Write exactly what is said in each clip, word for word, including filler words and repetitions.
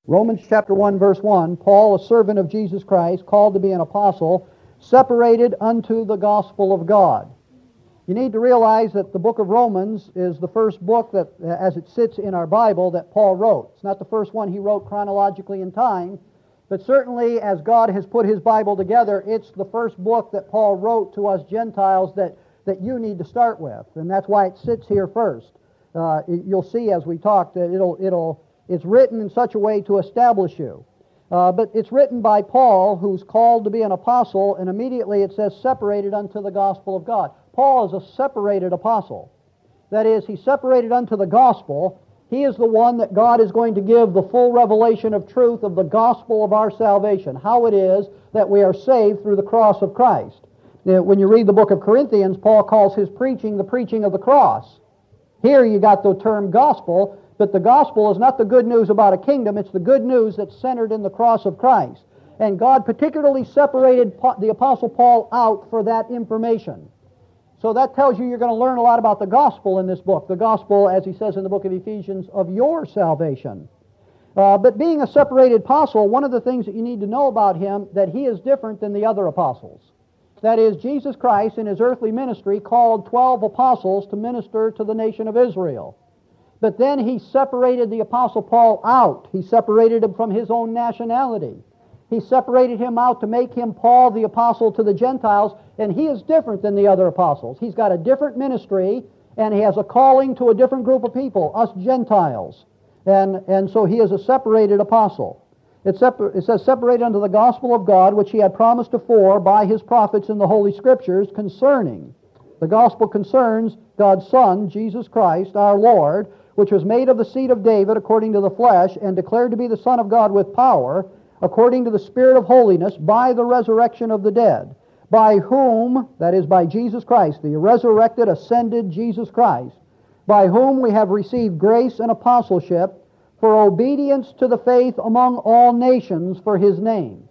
Romans chapter one, verse one, Paul, a servant of Jesus Christ, called to be an apostle, separated unto the gospel of God. You need to realize that the book of Romans is the first book that, as it sits in our Bible, that Paul wrote. It's not the first one he wrote chronologically in time, but certainly as God has put his Bible together, it's the first book that Paul wrote to us Gentiles that, that you need to start with, and that's why it sits here first. Uh, you'll see as we talk that it'll it'll it's written in such a way to establish you. Uh, but it's written by Paul, who's called to be an apostle, and immediately it says separated unto the gospel of God. Paul is a separated apostle. That is, he's separated unto the gospel. He is the one that God is going to give the full revelation of truth of the gospel of our salvation, how it is that we are saved through the cross of Christ. When you read the book of Corinthians, Paul calls his preaching the preaching of the cross. Here you got the term gospel, but the gospel is not the good news about a kingdom, it's the good news that's centered in the cross of Christ. And God particularly separated the Apostle Paul out for that information. So that tells you you're going to learn a lot about the gospel in this book. The gospel, as he says in the book of Ephesians, of your salvation. Uh, but being a separated apostle, one of the things that you need to know about him, that he is different than the other apostles. That is, Jesus Christ in his earthly ministry called twelve apostles to minister to the nation of Israel. But then he separated the Apostle Paul out. He separated him from his own nationality. He separated him out to make him Paul the apostle to the Gentiles, and he is different than the other apostles. He's got a different ministry, and he has a calling to a different group of people, us Gentiles. And, and so he is a separated apostle. It, separ- it says, separated unto the gospel of God, which he had promised afore by his prophets in the Holy Scriptures concerning. The gospel concerns God's Son, Jesus Christ, our Lord, which was made of the seed of David according to the flesh, and declared to be the Son of God with power, according to the Spirit of holiness, by the resurrection of the dead, by whom, that is by Jesus Christ, the resurrected, ascended Jesus Christ, by whom we have received grace and apostleship for obedience to the faith among all nations for his name.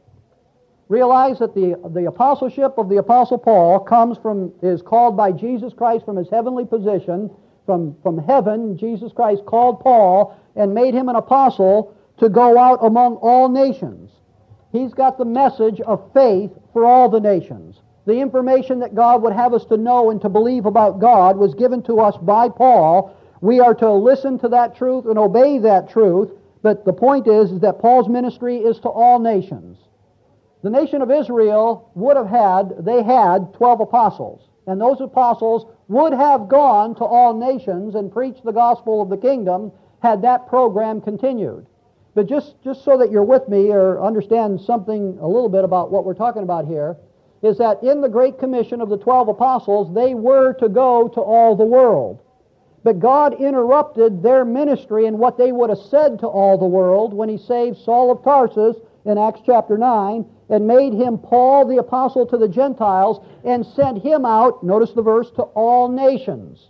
Realize that the, the apostleship of the Apostle Paul comes from, is called by Jesus Christ from his heavenly position. From, from heaven, Jesus Christ called Paul and made him an apostle to go out among all nations. He's got the message of faith for all the nations. The information that God would have us to know and to believe about God was given to us by Paul. We are to listen to that truth and obey that truth, but the point is, is that Paul's ministry is to all nations. The nation of Israel would have had, they had twelve apostles, and those apostles would have gone to all nations and preached the gospel of the kingdom had that program continued. But just, just so that you're with me or understand something a little bit about what we're talking about here, is that in the Great Commission of the twelve apostles, they were to go to all the world. But God interrupted their ministry and what they would have said to all the world when he saved Saul of Tarsus in Acts chapter nine and made him Paul the apostle to the Gentiles and sent him out, notice the verse, to all nations.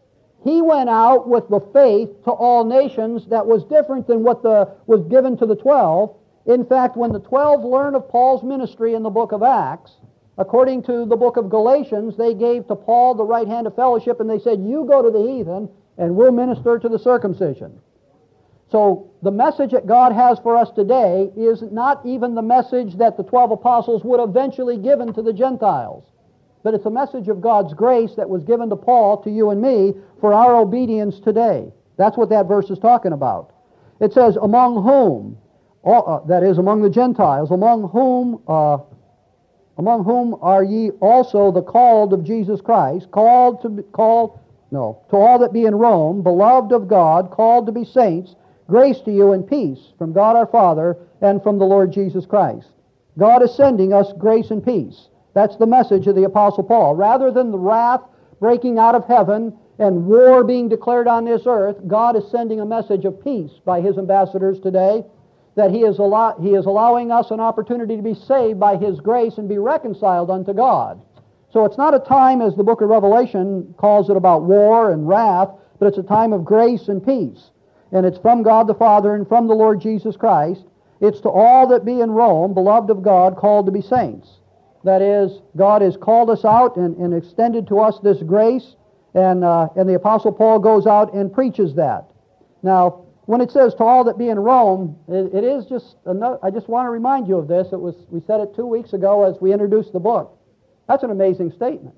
He went out with the faith to all nations that was different than what the, was given to the twelve. In fact, when the twelve learned of Paul's ministry in the book of Acts, according to the book of Galatians, they gave to Paul the right hand of fellowship and they said, you go to the heathen and we'll minister to the circumcision. So the message that God has for us today is not even the message that the twelve apostles would eventually given to the Gentiles. But it's a message of God's grace that was given to Paul, to you and me, for our obedience today. That's what that verse is talking about. It says, among whom, uh, that is, among the Gentiles, among whom, uh, among whom are ye also the called of Jesus Christ, called to be, called, no, to all that be in Rome, beloved of God, called to be saints, grace to you and peace from God our Father and from the Lord Jesus Christ. God is sending us grace and peace. That's the message of the Apostle Paul. Rather than the wrath breaking out of heaven and war being declared on this earth, God is sending a message of peace by his ambassadors today, that he is, allow- he is allowing us an opportunity to be saved by his grace and be reconciled unto God. So it's not a time, as the book of Revelation calls it, about war and wrath, but it's a time of grace and peace. And it's from God the Father and from the Lord Jesus Christ. It's to all that be in Rome, beloved of God, called to be saints. That is, God has called us out and, and extended to us this grace, and, uh, and the Apostle Paul goes out and preaches that. Now, when it says to all that be in Rome, it, it is just another, I just want to remind you of this. It was we said it two weeks ago as we introduced the book. That's an amazing statement.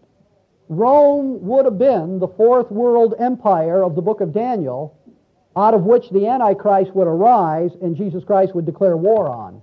Rome would have been the fourth world empire of the book of Daniel, out of which the Antichrist would arise and Jesus Christ would declare war on.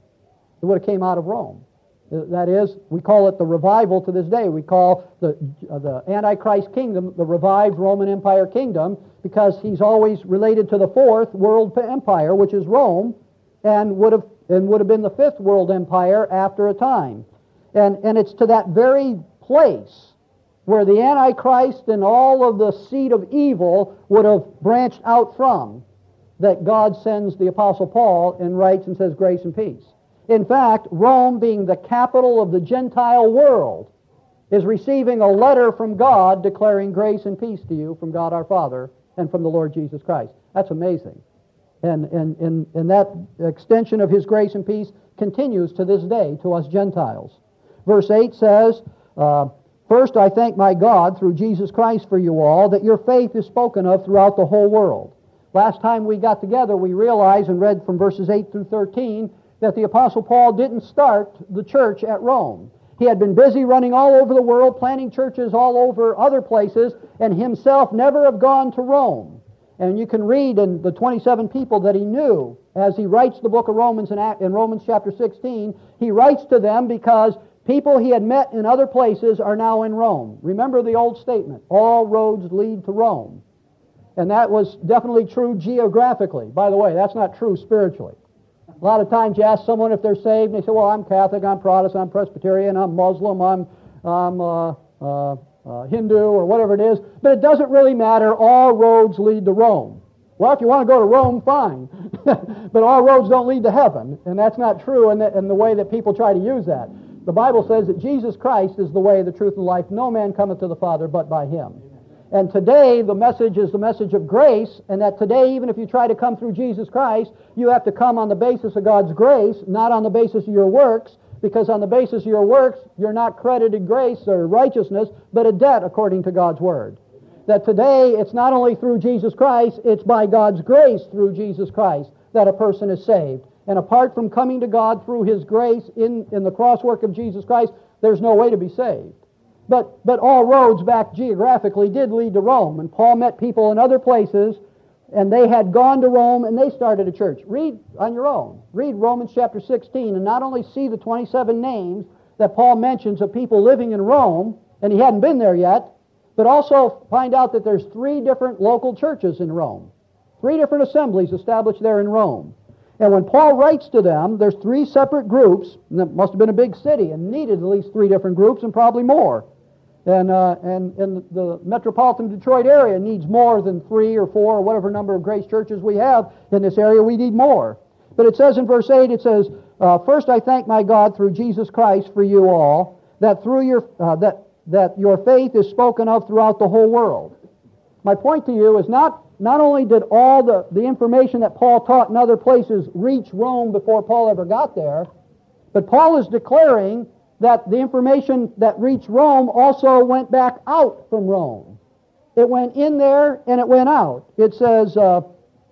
It would have came out of Rome. That is, we call it the revival to this day. We call the, uh, the Antichrist kingdom the revived Roman Empire kingdom because he's always related to the fourth world empire, which is Rome, and would have and would have been the fifth world empire after a time. And, and it's to that very place where the Antichrist and all of the seed of evil would have branched out from that God sends the Apostle Paul and writes and says grace and peace. In fact, Rome, being the capital of the Gentile world, is receiving a letter from God declaring grace and peace to you from God our Father and from the Lord Jesus Christ. That's amazing. And, and, and, and that extension of His grace and peace continues to this day to us Gentiles. Verse eight says, uh, First I thank my God through Jesus Christ for you all, that your faith is spoken of throughout the whole world. Last time we got together, we realized and read from verses eight through thirteen that the Apostle Paul didn't start the church at Rome. He had been busy running all over the world, planting churches all over other places, and himself never have gone to Rome. And you can read in the twenty-seven people that he knew as he writes the book of Romans in, in Romans chapter sixteen. He writes to them because people he had met in other places are now in Rome. Remember the old statement, all roads lead to Rome. And that was definitely true geographically. By the way, that's not true spiritually. A lot of times you ask someone if they're saved, and they say, well, I'm Catholic, I'm Protestant, I'm Presbyterian, I'm Muslim, I'm, I'm uh, uh, uh, Hindu, or whatever it is. But it doesn't really matter. All roads lead to Rome. Well, if you want to go to Rome, fine. But all roads don't lead to heaven. And that's not true in the, in the way that people try to use that. The Bible says that Jesus Christ is the way, the truth, and life. No man cometh to the Father but by Him. And today, the message is the message of grace, and that today, even if you try to come through Jesus Christ, you have to come on the basis of God's grace, not on the basis of your works, because on the basis of your works, you're not credited grace or righteousness, but a debt according to God's Word. That today, it's not only through Jesus Christ, it's by God's grace through Jesus Christ that a person is saved. And apart from coming to God through His grace in, in the cross work of Jesus Christ, there's no way to be saved. But, but all roads back geographically did lead to Rome. And Paul met people in other places, and they had gone to Rome, and they started a church. Read on your own. Read Romans chapter sixteen, and not only see the twenty-seven names that Paul mentions of people living in Rome, and he hadn't been there yet, but also find out that there's three different local churches in Rome. Three different assemblies established there in Rome. And when Paul writes to them, there's three separate groups, and it must have been a big city, and needed at least three different groups, and probably more. And, uh, and, and the metropolitan Detroit area needs more than three or four or whatever number of grace churches we have in this area. We need more. But it says in verse eight, it says, uh, First I thank my God through Jesus Christ for you all, that through your uh, that that your faith is spoken of throughout the whole world. My point to you is not, not only did all the, the information that Paul taught in other places reach Rome before Paul ever got there, but Paul is declaring that the information that reached Rome also went back out from Rome. It went in there and it went out. It says uh,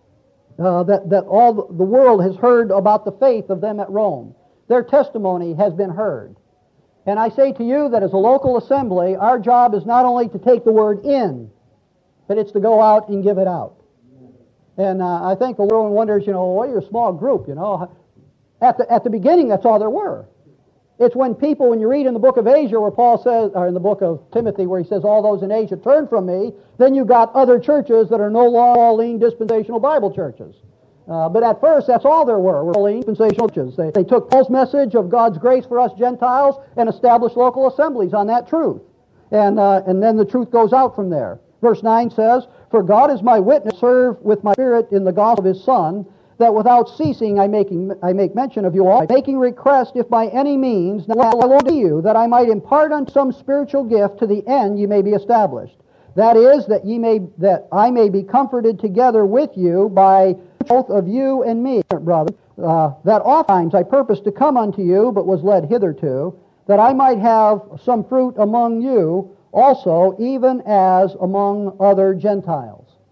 uh, that, that all the world has heard about the faith of them at Rome. Their testimony has been heard. And I say to you that as a local assembly, our job is not only to take the word in, but it's to go out and give it out. And uh, I think the world wonders, you know, well, you're a small group, you know. At the, at the beginning, that's all there were. It's when people, when you read in the book of Asia where Paul says, or in the book of Timothy where he says, all those in Asia turn from me, then you've got other churches that are no longer Pauline dispensational Bible churches. Uh, but at first, that's all there were, were Pauline dispensational churches. They, they took Paul's message of God's grace for us Gentiles and established local assemblies on that truth. And, uh, and then the truth goes out from there. Verse nine says, For God is my witness, serve with my spirit in the gospel of His Son, that without ceasing I, making, I make mention of you all, making request, if by any means, now I to you, that I might impart unto some spiritual gift to the end ye may be established. That is, that ye may that I may be comforted together with you by both of you and me, brother, uh, that oftentimes I purposed to come unto you, but was led hitherto, that I might have some fruit among you also, even as among other Gentiles.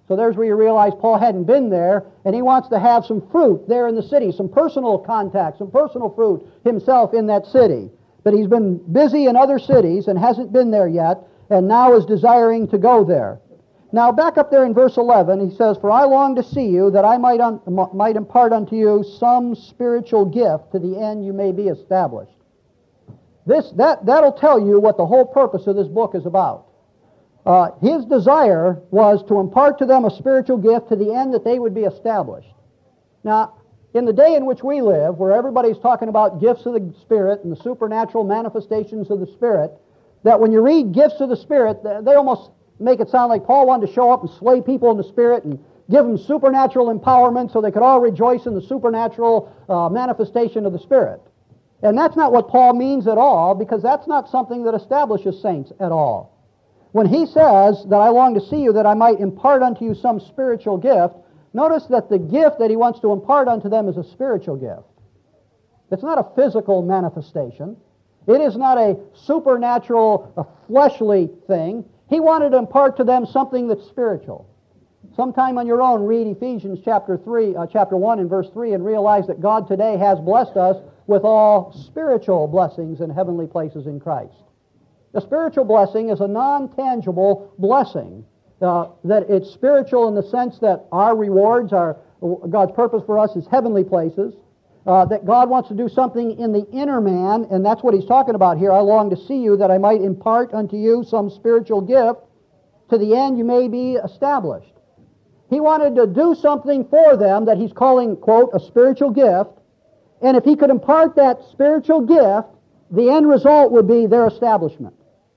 So there's where you realize Paul hadn't been there, and he wants to have some fruit there in the city, some personal contact, some personal fruit himself in that city. But he's been busy in other cities and hasn't been there yet, and now is desiring to go there. Now back up there in verse eleven, he says, "For I long to see you, that I might, un- might impart unto you some spiritual gift, to the end you may be established." This, that, that'll tell you what the whole purpose of this book is about. Uh, his desire was to impart to them a spiritual gift to the end that they would be established. Now, in the day in which we live, where everybody's talking about gifts of the Spirit and the supernatural manifestations of the Spirit, that when you read gifts of the Spirit, they almost make it sound like Paul wanted to show up and slay people in the Spirit and give them supernatural empowerment so they could all rejoice in the supernatural uh, manifestation of the Spirit. And that's not what Paul means at all, because that's not something that establishes saints at all. When he says that I long to see you that I might impart unto you some spiritual gift, notice that the gift that he wants to impart unto them is a spiritual gift. It's not a physical manifestation. It is not a supernatural, a fleshly thing. He wanted to impart to them something that's spiritual. Sometime on your own, read Ephesians chapter three, uh, chapter one and verse three, and realize that God today has blessed us with all spiritual blessings in heavenly places in Christ. A spiritual blessing is a non-tangible blessing. Uh, that it's spiritual in the sense that our rewards, our God's purpose for us is heavenly places. Uh, that God wants to do something in the inner man, and that's what he's talking about here. I long to see you that I might impart unto you some spiritual gift, to the end you may be established. He wanted to do something for them that he's calling, quote, a spiritual gift, and if he could impart that spiritual gift, the end result would be their establishment.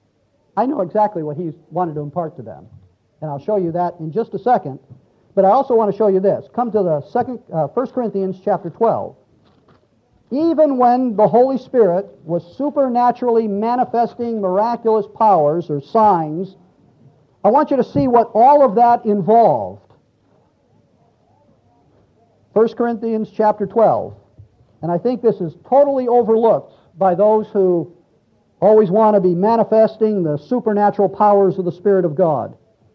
I know exactly what he's wanted to impart to them, and I'll show you that in just a second. But I also want to show you this. Come to the second, uh, First Corinthians chapter twelve. Even when the Holy Spirit was supernaturally manifesting miraculous powers or signs, I want you to see what all of that involved. First Corinthians chapter twelve. And I think this is totally overlooked by those who always want to be manifesting the supernatural powers of the Spirit of God.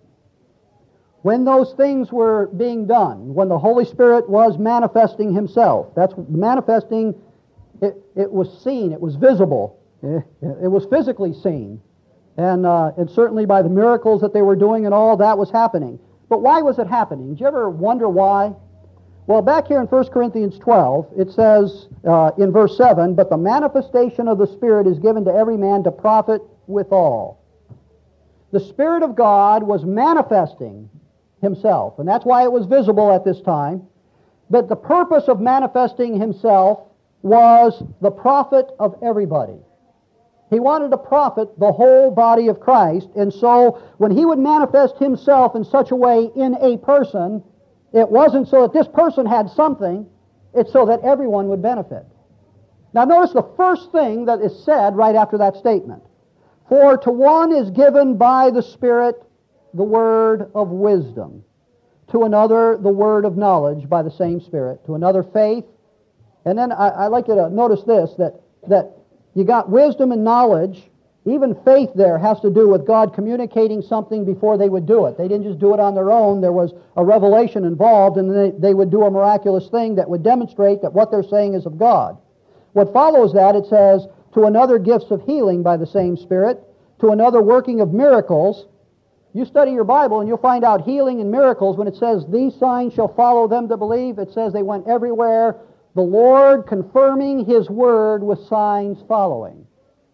When those things were being done, when the Holy Spirit was manifesting himself, that's manifesting, it, it was seen, it was visible, it, it was physically seen. And, uh, and certainly by the miracles that they were doing and all, that was happening. But why was it happening? Did you ever wonder why? Well, back here in First Corinthians twelve, it says uh, in verse seven, "But the manifestation of the Spirit is given to every man to profit withal." The Spirit of God was manifesting himself, and that's why it was visible at this time. But the purpose of manifesting himself was the profit of everybody. He wanted to profit the whole body of Christ, and so when he would manifest himself in such a way in a person, it wasn't so that this person had something, it's so that everyone would benefit. Now notice the first thing that is said right after that statement. "For to one is given by the Spirit the word of wisdom, to another the word of knowledge by the same Spirit, to another faith." And then I, I like you to notice this, that, that you got wisdom and knowledge. Even faith there has to do with God communicating something before they would do it. They didn't just do it on their own. There was a revelation involved, and they, they would do a miraculous thing that would demonstrate that what they're saying is of God. What follows that, it says, "To another gifts of healing by the same Spirit, to another working of miracles." You study your Bible and you'll find out healing and miracles. When it says, "These signs shall follow them that believe," it says they went everywhere, the Lord confirming His word with signs following.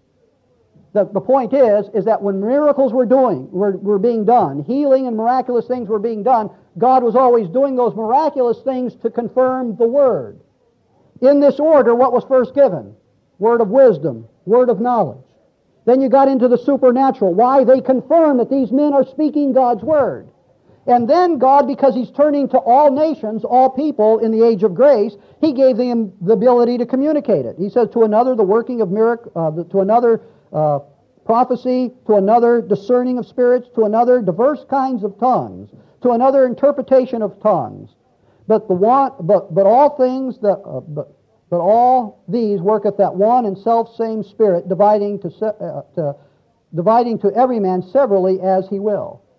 The, the point is, is that when miracles were doing, were, were being done, healing and miraculous things were being done, God was always doing those miraculous things to confirm the Word. In this order, what was first given? Word of wisdom, word of knowledge. Then you got into the supernatural. Why? They confirm that these men are speaking God's Word. And then God, because He's turning to all nations, all people in the age of grace, He gave them the ability to communicate it. He says, to another the working of miracle, uh, to another uh, prophecy, to another discerning of spirits, to another diverse kinds of tongues, to another interpretation of tongues. But the one, but but all things that, uh, but but all these worketh that one and self same Spirit, dividing to, uh, to dividing to every man severally as He will.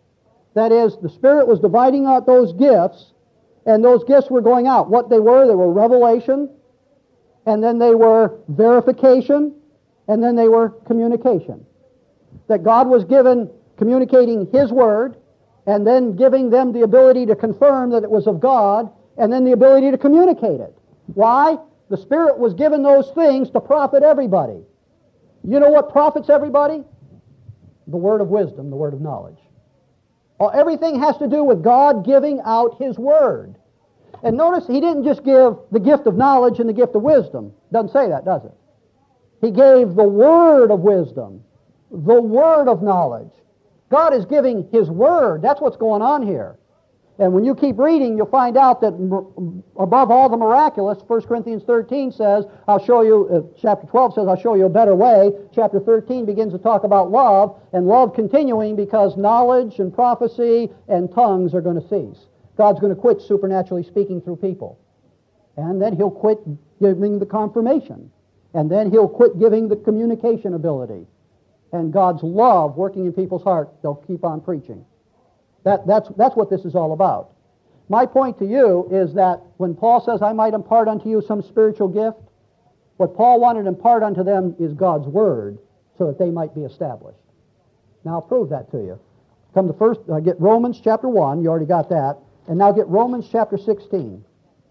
That is, the Spirit was dividing out those gifts, and those gifts were going out. What they were, they were revelation, and then they were verification, and then they were communication. That God was given communicating His Word, and then giving them the ability to confirm that it was of God, and then the ability to communicate it. Why? The Spirit was given those things to profit everybody. You know what profits everybody? The word of wisdom, the word of knowledge. Well, everything has to do with God giving out His Word. And notice He didn't just give the gift of knowledge and the gift of wisdom. Doesn't say that, does it? He gave the word of wisdom, the word of knowledge. God is giving His Word. That's what's going on here. And when you keep reading, you'll find out that above all the miraculous, First Corinthians thirteen says, I'll show you, uh, chapter twelve says, I'll show you a better way. Chapter thirteen begins to talk about love, and love continuing because knowledge and prophecy and tongues are going to cease. God's going to quit supernaturally speaking through people. And then He'll quit giving the confirmation. And then He'll quit giving the communication ability. And God's love working in people's hearts, they'll keep on preaching. That, that's, that's what this is all about. My point to you is that when Paul says, I might impart unto you some spiritual gift, what Paul wanted to impart unto them is God's Word so that they might be established. Now I'll prove that to you. Come to first, uh, get Romans chapter one, you already got that, and now get Romans chapter sixteen.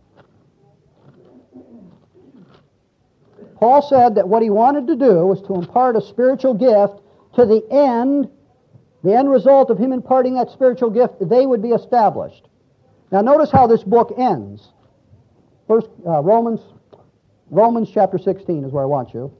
Paul said that what he wanted to do was to impart a spiritual gift to the end. The end result of him imparting that spiritual gift, they would be established. Now notice how this book ends. First, uh, Romans, Romans chapter sixteen is where I want you.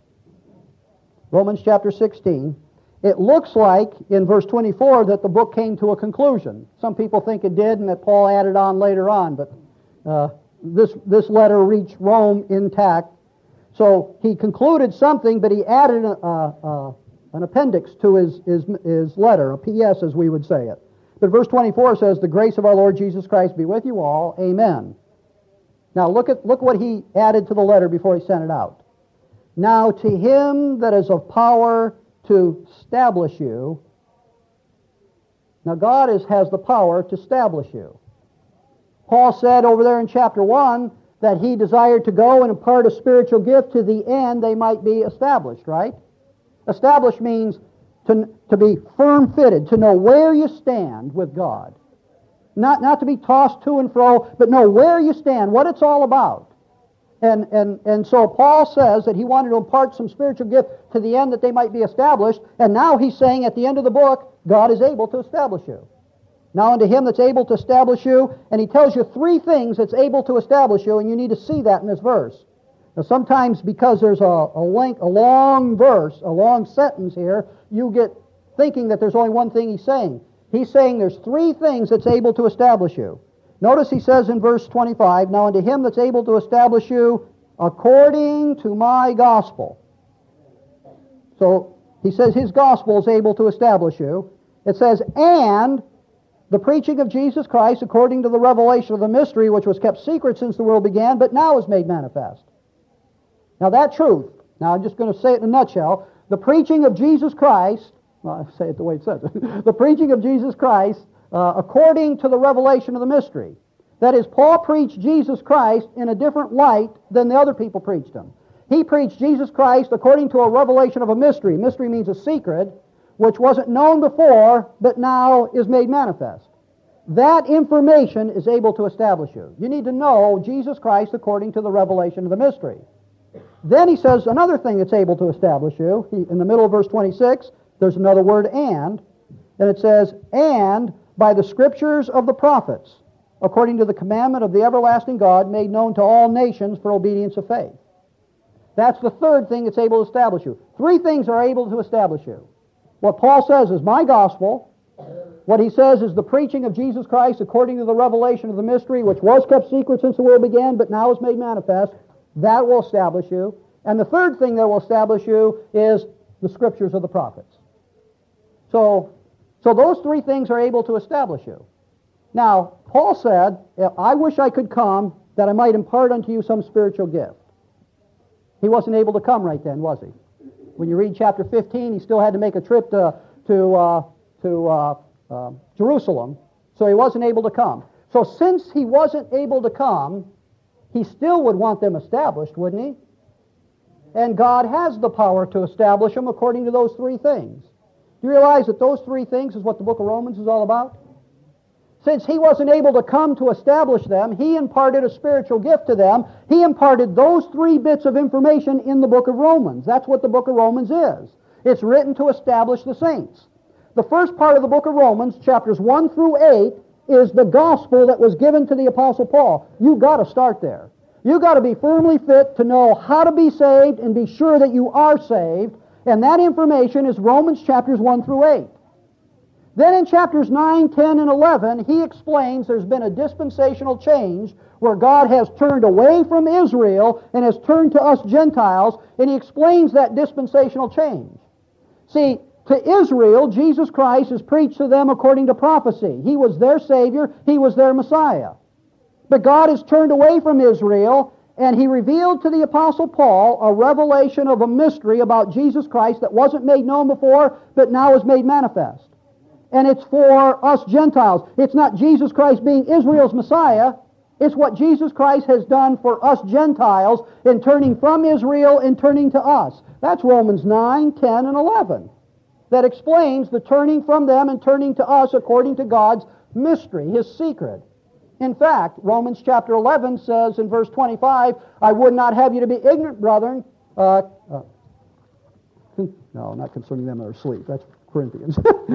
Romans chapter sixteen. It looks like in verse twenty-four that the book came to a conclusion. Some people think it did and that Paul added on later on, but uh, this, this letter reached Rome intact. So he concluded something, but he added a, a, a an appendix to his, his, his letter, a P S as we would say it. But verse twenty-four says, the grace of our Lord Jesus Christ be with you all. Amen. Now look at look what he added to the letter before he sent it out. Now to Him that is of power to establish you. Now God is, has the power to establish you. Paul said over there in chapter one that he desired to go and impart a spiritual gift to the end they might be established, right? Established means to, to be firm-fitted, to know where you stand with God. Not, not to be tossed to and fro, but know where you stand, what it's all about. And, and, and so Paul says that he wanted to impart some spiritual gift to the end that they might be established, and now he's saying at the end of the book, God is able to establish you. Now unto Him that's able to establish you, and he tells you three things that's able to establish you, and you need to see that in this verse. Now sometimes because there's a, a, length, a long verse, a long sentence here, you get thinking that there's only one thing he's saying. He's saying there's three things that's able to establish you. Notice he says in verse twenty-five, now unto Him that's able to establish you according to my gospel. So he says His gospel is able to establish you. It says, and the preaching of Jesus Christ according to the revelation of the mystery which was kept secret since the world began, but now is made manifest. Now that truth, now I'm just going to say it in a nutshell, the preaching of Jesus Christ, well, I say it the way it says it, the preaching of Jesus Christ uh, according to the revelation of the mystery. That is, Paul preached Jesus Christ in a different light than the other people preached Him. He preached Jesus Christ according to a revelation of a mystery. Mystery means a secret, which wasn't known before, but now is made manifest. That information is able to establish you. You need to know Jesus Christ according to the revelation of the mystery. Then he says another thing that's able to establish you. He, in the middle of verse twenty-six, there's another word, and. And it says, and by the scriptures of the prophets, according to the commandment of the everlasting God, made known to all nations for obedience of faith. That's the third thing that's able to establish you. Three things are able to establish you. What Paul says is my gospel. What he says is the preaching of Jesus Christ according to the revelation of the mystery, which was kept secret since the world began, but now is made manifest. That will establish you. And the third thing that will establish you is the scriptures of the prophets. So, so those three things are able to establish you. Now, Paul said, I wish I could come that I might impart unto you some spiritual gift. He wasn't able to come right then, was he? When you read chapter fifteen, he still had to make a trip to, to, uh, to uh, uh, Jerusalem, so he wasn't able to come. So since he wasn't able to come, he still would want them established, wouldn't he? And God has the power to establish them according to those three things. Do you realize that those three things is what the book of Romans is all about? Since he wasn't able to come to establish them, he imparted a spiritual gift to them. He imparted those three bits of information in the book of Romans. That's what the book of Romans is. It's written to establish the saints. The first part of the book of Romans, chapters one through eight, is the gospel that was given to the Apostle Paul. You've got to start there. You've got to be firmly fit to know how to be saved and be sure that you are saved. And that information is Romans chapters one through eight. Then in chapters nine, ten, and eleven, he explains there's been a dispensational change where God has turned away from Israel and has turned to us Gentiles, and he explains that dispensational change. See, to Israel, Jesus Christ is preached to them according to prophecy. He was their Savior. He was their Messiah. But God has turned away from Israel, and he revealed to the Apostle Paul a revelation of a mystery about Jesus Christ that wasn't made known before, but now is made manifest. And it's for us Gentiles. It's not Jesus Christ being Israel's Messiah. It's what Jesus Christ has done for us Gentiles in turning from Israel and turning to us. That's Romans nine, ten, and eleven. That explains the turning from them and turning to us according to God's mystery, His secret. In fact, Romans chapter eleven says in verse twenty-five, I would not have you to be ignorant, brethren. Uh, uh, no, not concerning them that are asleep. That's Corinthians.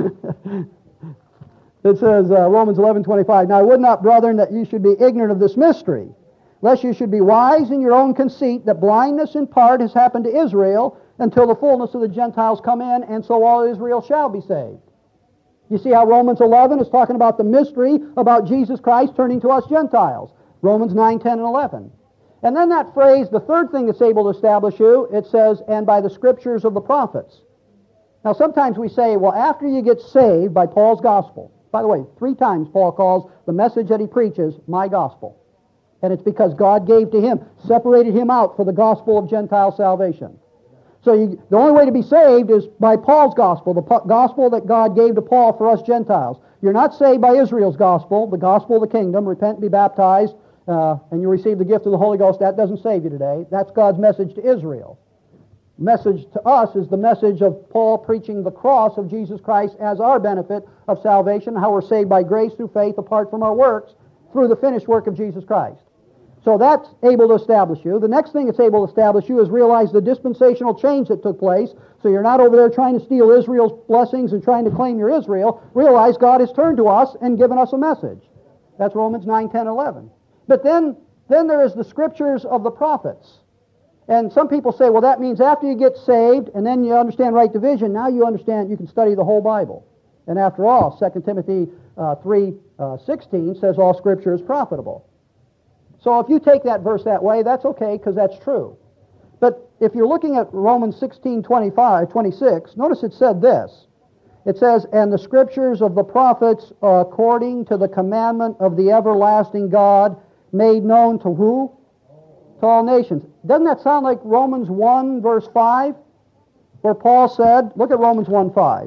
It says, uh, Romans eleven twenty-five, Now I would not, brethren, that you should be ignorant of this mystery, lest you should be wise in your own conceit, that blindness in part has happened to Israel, until the fullness of the Gentiles come in, and so all Israel shall be saved. You see how Romans eleven is talking about the mystery about Jesus Christ turning to us Gentiles. Romans nine, ten, and eleven. And then that phrase, the third thing that's able to establish you, it says, and by the scriptures of the prophets. Now sometimes we say, well, after you get saved by Paul's gospel, by the way, three times Paul calls the message that he preaches my gospel. And it's because God gave to him, separated him out for the gospel of Gentile salvation. So you, the only way to be saved is by Paul's gospel, the po- gospel that God gave to Paul for us Gentiles. You're not saved by Israel's gospel, the gospel of the kingdom, repent and be baptized, uh, and you receive the gift of the Holy Ghost. That doesn't save you today. That's God's message to Israel. Message to us is the message of Paul preaching the cross of Jesus Christ as our benefit of salvation, how we're saved by grace through faith apart from our works through the finished work of Jesus Christ. So that's able to establish you. The next thing it's able to establish you is realize the dispensational change that took place. So you're not over there trying to steal Israel's blessings and trying to claim you're Israel. Realize God has turned to us and given us a message. That's Romans nine, ten, eleven. But then, then there is the scriptures of the prophets. And some people say, well, that means after you get saved and then you understand right division, now you understand you can study the whole Bible. And after all, Second Timothy uh, three sixteen says all Scripture is profitable. So if you take that verse that way, that's okay because that's true. But if you're looking at Romans sixteen twenty-five, twenty-six, notice it said this. It says, and the Scriptures of the prophets are according to the commandment of the everlasting God made known to who? To all nations. Doesn't that sound like Romans one, verse five? Where Paul said, look at Romans one, five.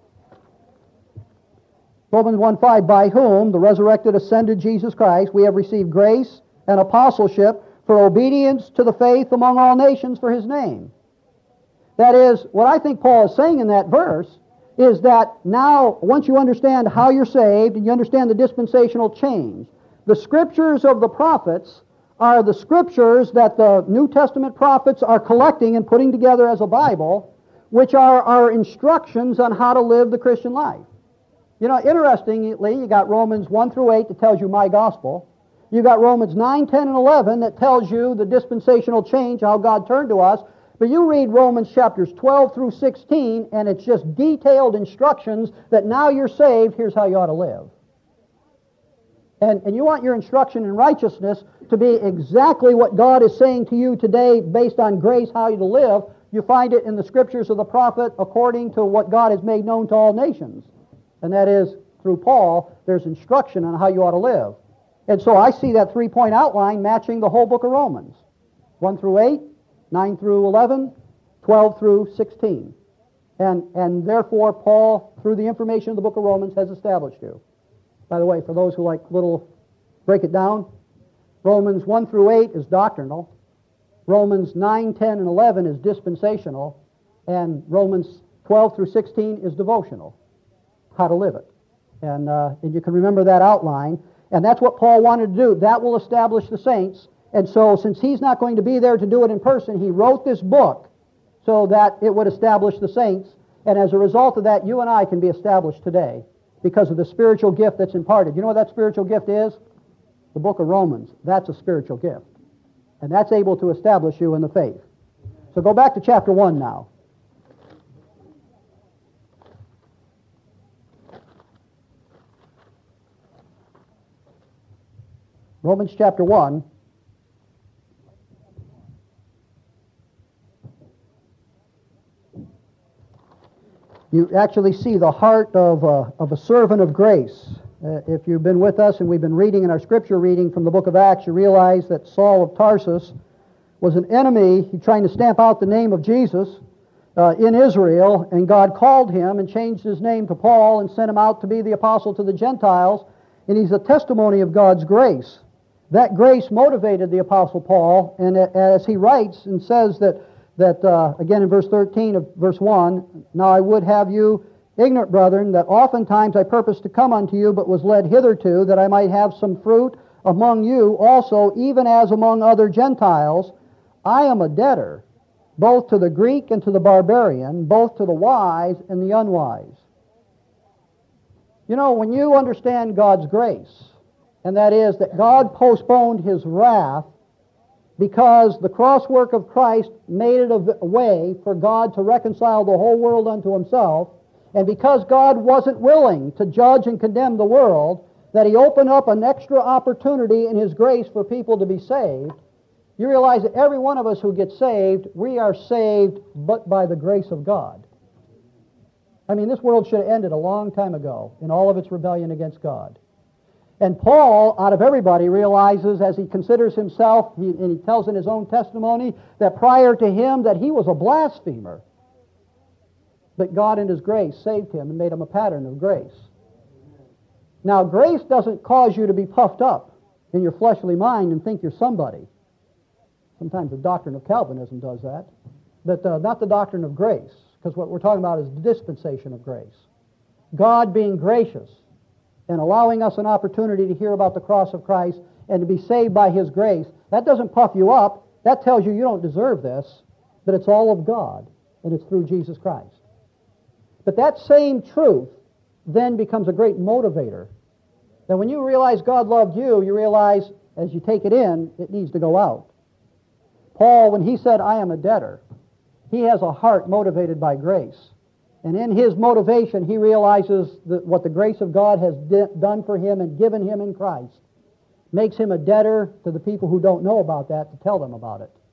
Romans one, five, by whom, the resurrected, ascended Jesus Christ, we have received grace and apostleship for obedience to the faith among all nations for His name. That is, what I think Paul is saying in that verse is that now, once you understand how you're saved and you understand the dispensational change, the Scriptures of the prophets are the Scriptures that the New Testament prophets are collecting and putting together as a Bible, which are our instructions on how to live the Christian life. You know, interestingly, you got Romans one through eight that tells you my gospel. You got Romans nine, ten, and eleven that tells you the dispensational change, how God turned to us. But you read Romans chapters twelve through sixteen, and it's just detailed instructions that now you're saved, here's how you ought to live. And, and you want your instruction in righteousness to be exactly what God is saying to you today based on grace, how you to live. You find it in the Scriptures of the prophet according to what God has made known to all nations. And that is, through Paul, there's instruction on how you ought to live. And so I see that three-point outline matching the whole book of one through eight, nine through eleven, twelve through sixteen. And, and therefore, Paul, through the information of the book of Romans, has established you. By the way, for those who like little, break it down, Romans one through eight is doctrinal. Romans nine, ten, and eleven is dispensational. And Romans twelve through sixteen is devotional. How to live it. And, uh, and you can remember that outline. And that's what Paul wanted to do. That will establish the saints. And so, since he's not going to be there to do it in person, he wrote this book so that it would establish the saints. And as a result of that, you and I can be established today because of the spiritual gift that's imparted. You know what that spiritual gift is? The book of Romans. That's a spiritual gift. And that's able to establish you in the faith. So go back to chapter one now. Romans chapter one. You actually see the heart of a, of a servant of grace. Uh, if you've been with us and we've been reading in our scripture reading from the book of Acts, you realize that Saul of Tarsus was an enemy. He trying to stamp out the name of Jesus uh, in Israel, and God called him and changed his name to Paul and sent him out to be the apostle to the Gentiles, and he's a testimony of God's grace. That grace motivated the apostle Paul, and as he writes and says that that, uh, again in verse thirteen of verse one, now I would have you ignorant, brethren, that oftentimes I purposed to come unto you, but was led hitherto, that I might have some fruit among you also, even as among other Gentiles. I am a debtor, both to the Greek and to the barbarian, both to the wise and the unwise. You know, when you understand God's grace, and that is that God postponed His wrath because the cross work of Christ made it a way for God to reconcile the whole world unto Himself, and because God wasn't willing to judge and condemn the world, that He opened up an extra opportunity in His grace for people to be saved. You realize that every one of us who gets saved, we are saved but by the grace of God. I mean, this world should have ended a long time ago in all of its rebellion against God. And Paul, out of everybody, realizes as he considers himself, he, and he tells in his own testimony, that prior to him that he was a blasphemer. But God in His grace saved him and made him a pattern of grace. Now, grace doesn't cause you to be puffed up in your fleshly mind and think you're somebody. Sometimes the doctrine of Calvinism does that. But uh, not the doctrine of grace, because what we're talking about is the dispensation of grace. God being gracious and allowing us an opportunity to hear about the cross of Christ and to be saved by His grace. That doesn't puff you up. That tells you you don't deserve this, but it's all of God, and it's through Jesus Christ. But that same truth then becomes a great motivator. That when you realize God loved you, you realize as you take it in, it needs to go out. Paul, when he said, I am a debtor, he has a heart motivated by grace. And in his motivation, he realizes that what the grace of God has di- done for him and given him in Christ makes him a debtor to the people who don't know about that to tell them about it.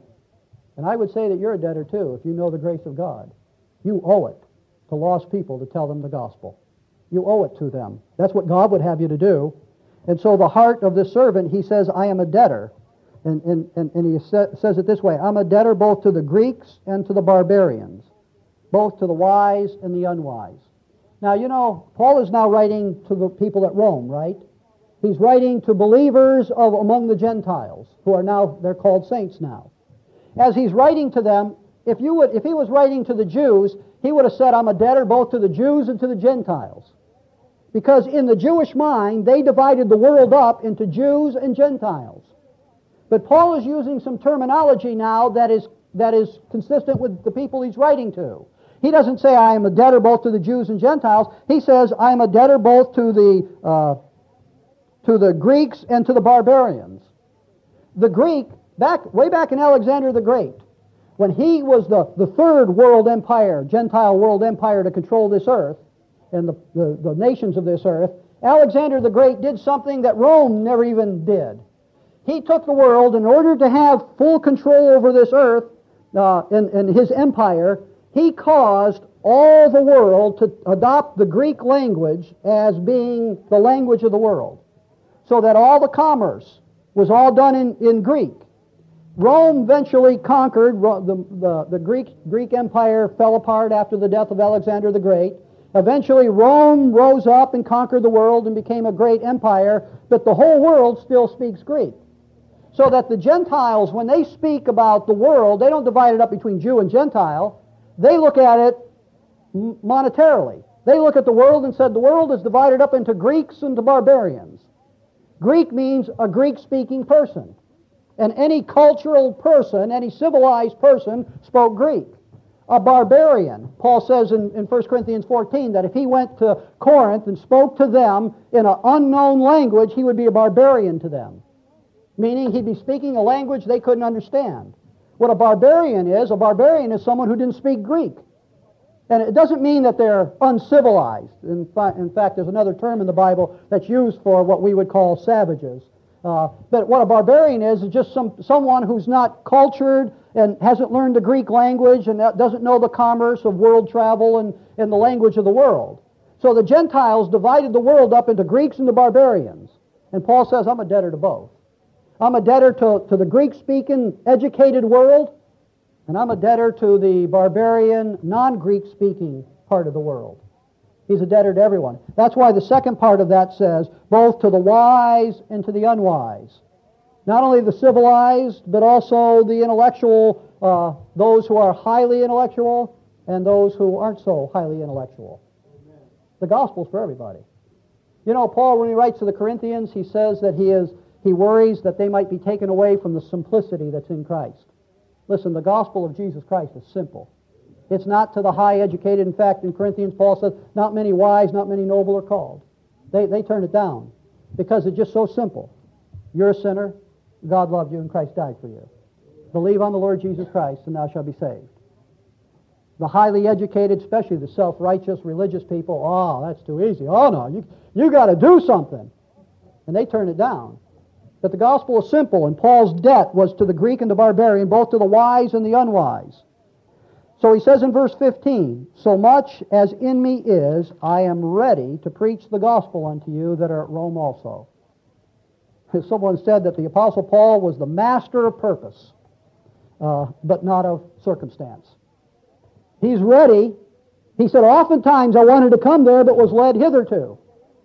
And I would say that you're a debtor too if you know the grace of God. You owe it to lost people to tell them the gospel. You owe it to them. That's what God would have you to do. And so the heart of this servant, he says, I am a debtor. And, and, and, and he sa- says it this way, I'm a debtor both to the Greeks and to the barbarians, both to the wise and the unwise. Now, you know, Paul is now writing to the people at Rome, right? He's writing to believers of among the Gentiles, who are now, they're called saints now. As he's writing to them, if you would, if he was writing to the Jews, he would have said, I'm a debtor both to the Jews and to the Gentiles. Because in the Jewish mind, they divided the world up into Jews and Gentiles. But Paul is using some terminology now that is that is consistent with the people he's writing to. He doesn't say, I am a debtor both to the Jews and Gentiles. He says, I am a debtor both to the, uh, to the Greeks and to the barbarians. The Greek, back way back in Alexander the Great, when he was the, the third world empire, Gentile world empire to control this earth, and the, the, the nations of this earth, Alexander the Great did something that Rome never even did. He took the world in order to have full control over this earth uh, in, in his empire. He caused all the world to adopt the Greek language as being the language of the world, so that all the commerce was all done in, in Greek. Rome eventually conquered. The, the, the Greek, Greek Empire fell apart after the death of Alexander the Great. Eventually, Rome rose up and conquered the world and became a great empire, but the whole world still speaks Greek. So that the Gentiles, when they speak about the world, they don't divide it up between Jew and Gentile. They look at it monetarily. They look at the world and said the world is divided up into Greeks and to barbarians. Greek means a Greek-speaking person. And any cultural person, any civilized person, spoke Greek. A barbarian, Paul says in, in First Corinthians fourteen, that if he went to Corinth and spoke to them in an unknown language, he would be a barbarian to them. Meaning he'd be speaking a language they couldn't understand. What a barbarian is, a barbarian is someone who didn't speak Greek. And it doesn't mean that they're uncivilized. In, fa- in fact, there's another term in the Bible that's used for what we would call savages. Uh, but what a barbarian is is just some someone who's not cultured and hasn't learned the Greek language and doesn't know the commerce of world travel and, and the language of the world. So the Gentiles divided the world up into Greeks and the barbarians. And Paul says, I'm a debtor to both. I'm a debtor to, to the Greek-speaking, educated world, and I'm a debtor to the barbarian, non-Greek-speaking part of the world. He's a debtor to everyone. That's why the second part of that says, both to the wise and to the unwise. Not only the civilized, but also the intellectual, uh, those who are highly intellectual and those who aren't so highly intellectual. Amen. The gospel's for everybody. You know, Paul, when he writes to the Corinthians, he says that he is he worries that they might be taken away from the simplicity that's in Christ. Listen, the gospel of Jesus Christ is simple. It's not to the high educated. In fact, in Corinthians, Paul says, not many wise, not many noble are called. They, they turn it down because it's just so simple. You're a sinner. God loved you and Christ died for you. Believe on the Lord Jesus Christ and thou shalt be saved. The highly educated, especially the self-righteous religious people, oh, that's too easy. Oh, no, you, you got to do something. And they turn it down. But the gospel is simple, and Paul's debt was to the Greek and the barbarian, both to the wise and the unwise. So he says in verse fifteen, so much as in me is, I am ready to preach the gospel unto you that are at Rome also. Someone said that the Apostle Paul was the master of purpose, uh, but not of circumstance. He's ready. He said, oftentimes I wanted to come there, but was led hitherto.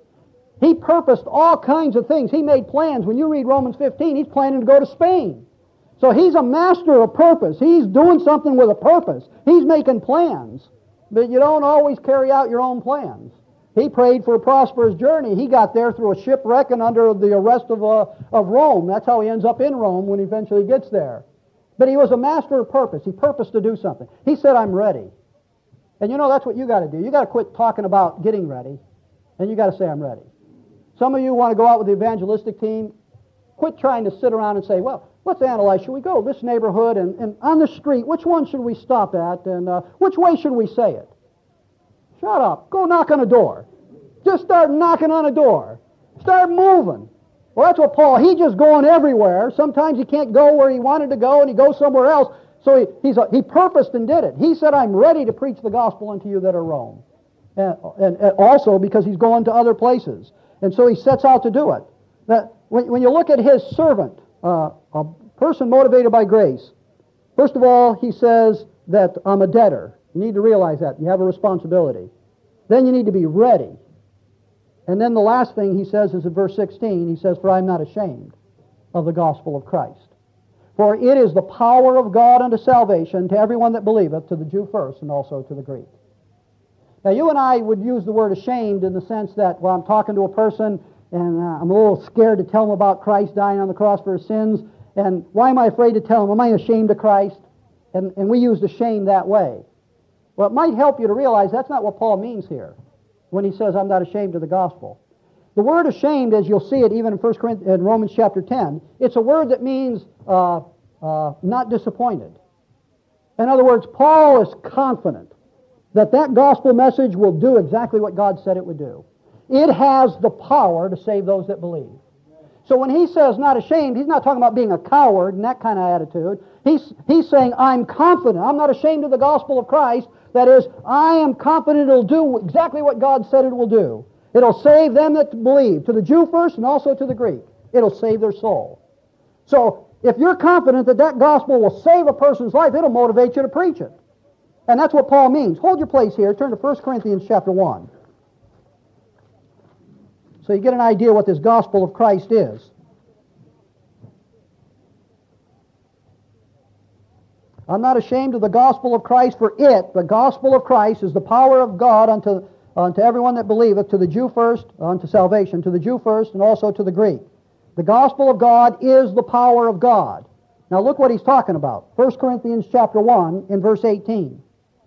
He purposed all kinds of things. He made plans. When you read Romans fifteen, he's planning to go to Spain. So he's a master of purpose. He's doing something with a purpose. He's making plans. But you don't always carry out your own plans. He prayed for a prosperous journey. He got there through a shipwreck and under the arrest of, uh, of Rome. That's how he ends up in Rome when he eventually gets there. But he was a master of purpose. He purposed to do something. He said, I'm ready. And you know, that's what you got to do. You got to quit talking about getting ready, and you got to say, I'm ready. Some of you want to go out with the evangelistic team. Quit trying to sit around and say, well, let's analyze. Should we go this neighborhood and, and on the street, which one should we stop at and uh, which way should we say it? Shut up. Go knock on a door. Just start knocking on a door. Start moving. Well, that's what Paul, he's just going everywhere. Sometimes he can't go where he wanted to go and he goes somewhere else. So he, he's a, he purposed and did it. He said, I'm ready to preach the gospel unto you that are Rome. And, and, and also because he's going to other places. And so he sets out to do it. That when, when you look at his servant, uh, a person motivated by grace, first of all, he says that I'm a debtor. You need to realize that. You have a responsibility. Then you need to be ready. And then the last thing he says is in verse sixteen, he says, for I am not ashamed of the gospel of Christ. For it is the power of God unto salvation to everyone that believeth, to the Jew first and also to the Greek. Now, you and I would use the word ashamed in the sense that, well, I'm talking to a person and uh, I'm a little scared to tell him about Christ dying on the cross for his sins. And why am I afraid to tell him? Am I ashamed of Christ? And, and we use the shame that way. Well, it might help you to realize that's not what Paul means here when he says, I'm not ashamed of the gospel. The word ashamed, as you'll see it even in First Corinthians, in Romans chapter ten, it's a word that means uh, uh, not disappointed. In other words, Paul is confident that that gospel message will do exactly what God said it would do. It has the power to save those that believe. So when he says not ashamed, he's not talking about being a coward and that kind of attitude. He's, he's saying, I'm confident. I'm not ashamed of the gospel of Christ. That is, I am confident it'll do exactly what God said it will do. It'll save them that believe, to the Jew first and also to the Greek. It'll save their soul. So If you're confident that that gospel will save a person's life, it'll motivate you to preach it. And that's what Paul means. Hold your place here. Turn to First Corinthians chapter one. So you get an idea what this gospel of Christ is. I'm not ashamed of the gospel of Christ, for it, the gospel of Christ, is the power of God unto, unto everyone that believeth, to the Jew first, unto salvation, to the Jew first, and also to the Greek. The gospel of God is the power of God. Now look what he's talking about. First Corinthians chapter one, in verse eighteen.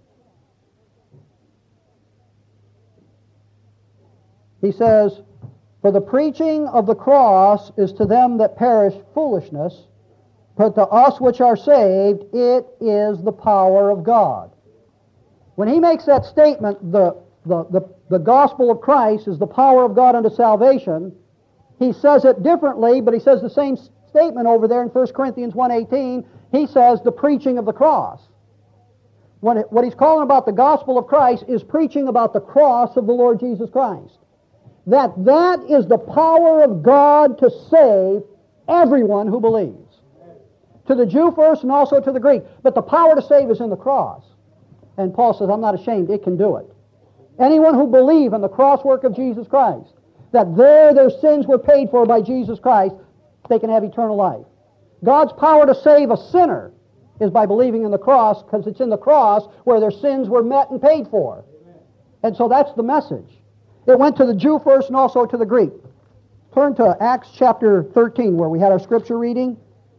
He says, "For the preaching of the cross is to them that perish foolishness, but to us which are saved, it is the power of God." When he makes that statement, the, the, the, the gospel of Christ is the power of God unto salvation, he says it differently, but he says the same statement over there in First Corinthians one eighteen. He says the preaching of the cross. When it, what he's calling about the gospel of Christ is preaching about the cross of the Lord Jesus Christ. That that is the power of God to save everyone who believes. To the Jew first and also to the Greek. But the power to save is in the cross. And Paul says, I'm not ashamed, it can do it. Anyone who believes in the cross work of Jesus Christ, that there their sins were paid for by Jesus Christ, they can have eternal life. God's power to save a sinner is by believing in the cross, because it's in the cross where their sins were met and paid for. And so that's the message. It went to the Jew first and also to the Greek. Turn to Acts chapter thirteen, where we had our scripture reading.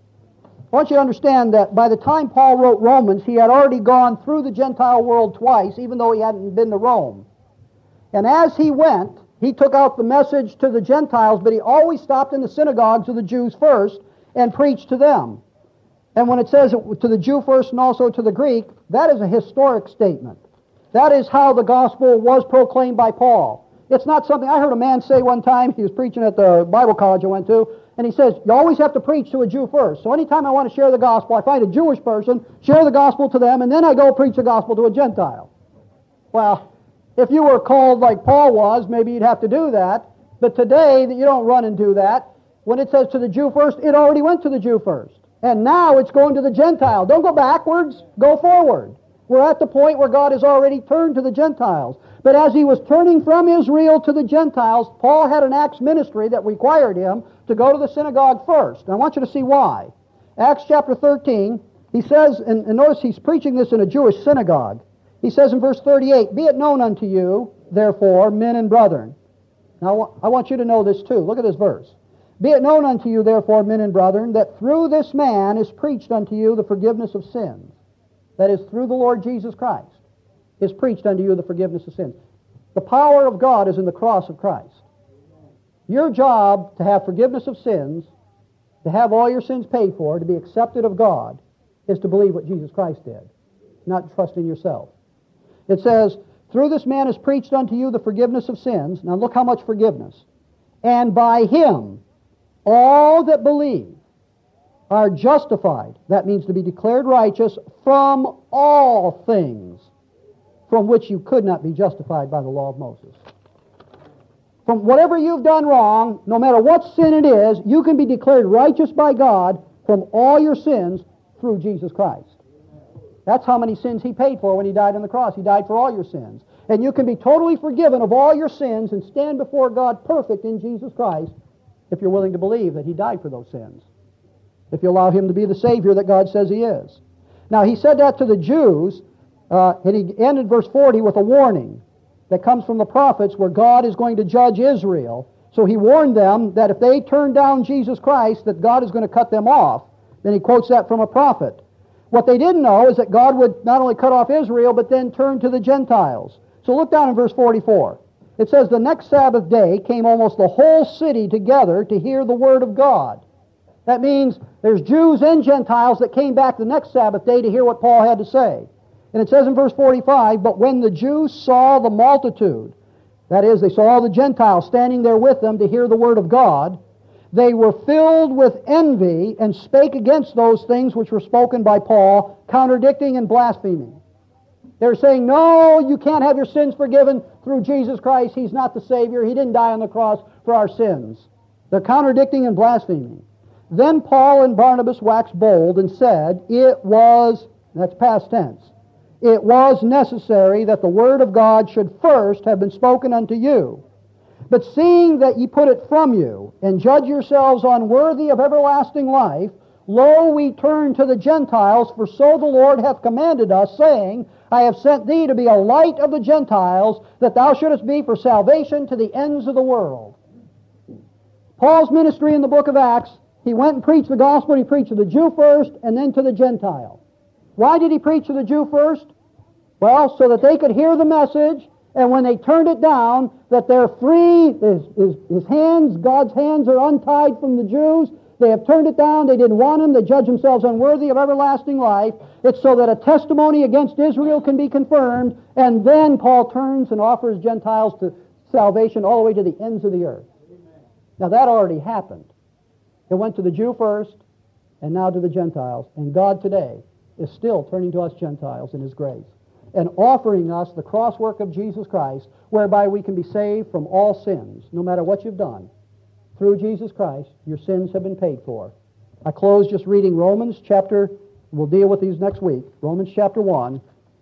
I want you to understand that by the time Paul wrote Romans, he had already gone through the Gentile world twice, even though he hadn't been to Rome. And as he went, he took out the message to the Gentiles, but he always stopped in the synagogues of the Jews first and preached to them. And when it says to the Jew first and also to the Greek, that is a historic statement. That is how the gospel was proclaimed by Paul. It's not something, I heard a man say one time, he was preaching at the Bible college I went to, and he says, you always have to preach to a Jew first. So anytime I want to share the gospel, I find a Jewish person, share the gospel to them, and then I go preach the gospel to a Gentile. Well, if you were called like Paul was, maybe you'd have to do that. But today, you don't run and do that. When it says to the Jew first, it already went to the Jew first. And now it's going to the Gentile. Don't go backwards, go forward. We're at the point where God has already turned to the Gentiles. But as he was turning from Israel to the Gentiles, Paul had an Acts ministry that required him to go to the synagogue first. And I want you to see why. Acts chapter thirteen, he says, and, and notice he's preaching this in a Jewish synagogue. He says in verse thirty-eight, "Be it known unto you, therefore, men and brethren." Now I want you to know this too. Look at this verse. "Be it known unto you, therefore, men and brethren, that through this man is preached unto you the forgiveness of sins." That is, through the Lord Jesus Christ is preached unto you the forgiveness of sins. The power of God is in the cross of Christ. Your job to have forgiveness of sins, to have all your sins paid for, to be accepted of God, is to believe what Jesus Christ did, not trust in yourself. It says, "Through this man is preached unto you the forgiveness of sins." Now look how much forgiveness. "And by him all that believe are justified." That means to be declared righteous from all things from which you could not be justified by the law of Moses. From whatever you've done wrong, no matter what sin it is, you can be declared righteous by God from all your sins through Jesus Christ. That's how many sins he paid for when he died on the cross. He died for all your sins. And you can be totally forgiven of all your sins and stand before God perfect in Jesus Christ if you're willing to believe that he died for those sins. If you allow him to be the Savior that God says he is. Now, he said that to the Jews, uh, and he ended verse forty with a warning that comes from the prophets where God is going to judge Israel. So he warned them that if they turn down Jesus Christ, that God is going to cut them off. Then he quotes that from a prophet. What they didn't know is that God would not only cut off Israel, but then turn to the Gentiles. So look down in verse forty-four. It says, "The next Sabbath day came almost the whole city together to hear the word of God." That means there's Jews and Gentiles that came back the next Sabbath day to hear what Paul had to say. And it says in verse forty-five, "But when the Jews saw the multitude," that is, they saw all the Gentiles standing there with them to hear the word of God, "they were filled with envy and spake against those things which were spoken by Paul, contradicting and blaspheming." They're saying, no, you can't have your sins forgiven through Jesus Christ. He's not the Savior. He didn't die on the cross for our sins. They're contradicting and blaspheming. Then Paul and Barnabas waxed bold and said, It was, that's past tense, it was necessary that the word of God should first have been spoken unto you. But seeing that ye put it from you, and judge yourselves unworthy of everlasting life, lo, we turn to the Gentiles, for so the Lord hath commanded us, saying, I have sent thee to be a light of the Gentiles, that thou shouldest be for salvation to the ends of the world. Paul's ministry in the book of Acts, he went and preached the gospel. He preached to the Jew first, and then to the Gentile. Why did he preach to the Jew first? Well, so that they could hear the message, and when they turned it down, that they're free. His, his, his hands, God's hands are untied from the Jews. They have turned it down. They didn't want him. They judge themselves unworthy of everlasting life. It's so that a testimony against Israel can be confirmed, and then Paul turns and offers Gentiles to salvation all the way to the ends of the earth. Now that already happened. It went to the Jew first, and now to the Gentiles. And God today is still turning to us Gentiles in His grace and offering us the cross work of Jesus Christ, whereby we can be saved from all sins, no matter what you've done. Through Jesus Christ, your sins have been paid for. I close just reading Romans chapter, we'll deal with these next week, Romans chapter one.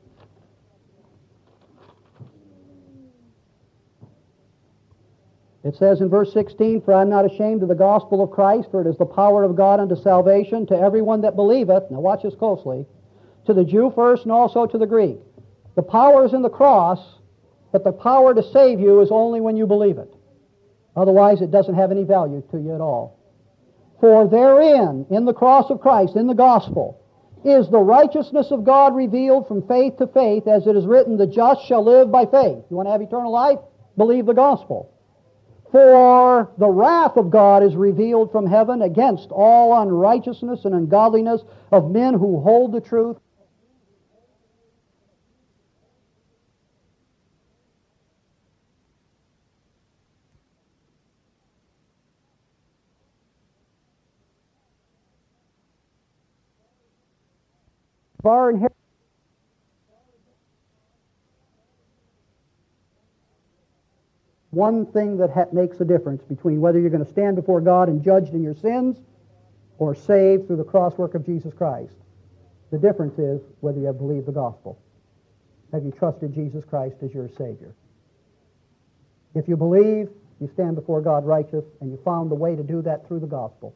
It says in verse sixteen, For I am not ashamed of the gospel of Christ, for it is the power of God unto salvation to everyone that believeth. Now watch this closely. To the Jew first and also to the Greek. The power is in the cross, but the power to save you is only when you believe it. Otherwise, it doesn't have any value to you at all. For therein, in the cross of Christ, in the gospel, is the righteousness of God revealed from faith to faith, as it is written, the just shall live by faith. You want to have eternal life? Believe the gospel. For the wrath of God is revealed from heaven against all unrighteousness and ungodliness of men who hold the truth. Far inheritance. One thing that ha- makes a difference between whether you're going to stand before God and judged in your sins or saved through the cross work of Jesus Christ. The difference is whether you have believed the gospel. Have you trusted Jesus Christ as your Savior? If you believe, you stand before God righteous, and you found the way to do that through the gospel.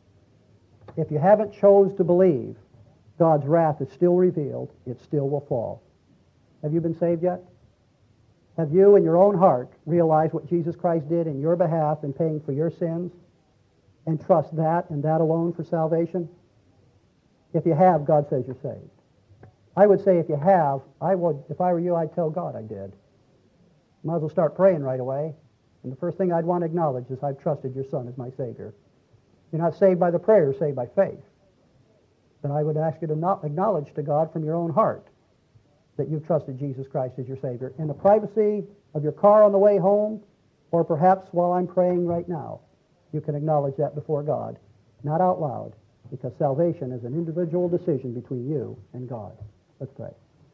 If you haven't chose to believe, God's wrath is still revealed. It still will fall. Have you been saved yet? Have you in your own heart realized what Jesus Christ did in your behalf in paying for your sins and trust that and that alone for salvation? If you have, God says you're saved. I would say if you have, I would, if I were you, I'd tell God I did. Might as well start praying right away. And the first thing I'd want to acknowledge is I've trusted your Son as my Savior. You're not saved by the prayer, you're saved by faith. Then I would ask you to not acknowledge to God from your own heart that you've trusted Jesus Christ as your Savior. In the privacy of your car on the way home, or perhaps while I'm praying right now, you can acknowledge that before God, not out loud, because salvation is an individual decision between you and God. Let's pray.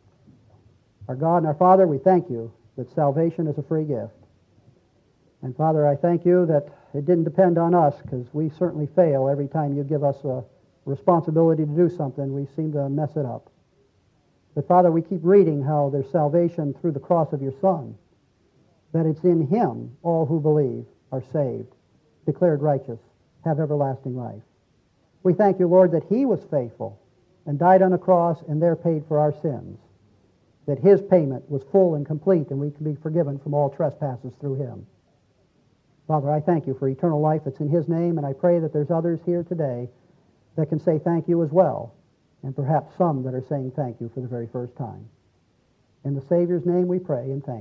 Our God and our Father, we thank you that salvation is a free gift. And Father, I thank you that it didn't depend on us, because we certainly fail every time you give us a responsibility to do something. We seem to mess it up. But Father, we keep reading how there's salvation through the cross of your Son, that it's in Him all who believe are saved, declared righteous, have everlasting life. We thank you, Lord, that He was faithful and died on a cross and there paid for our sins, that His payment was full and complete, and we can be forgiven from all trespasses through Him. Father, I thank you for eternal life that's in His name, and I pray that there's others here today that can say thank you as well, and perhaps some that are saying thank you for the very first time. In the Savior's name we pray and thank you.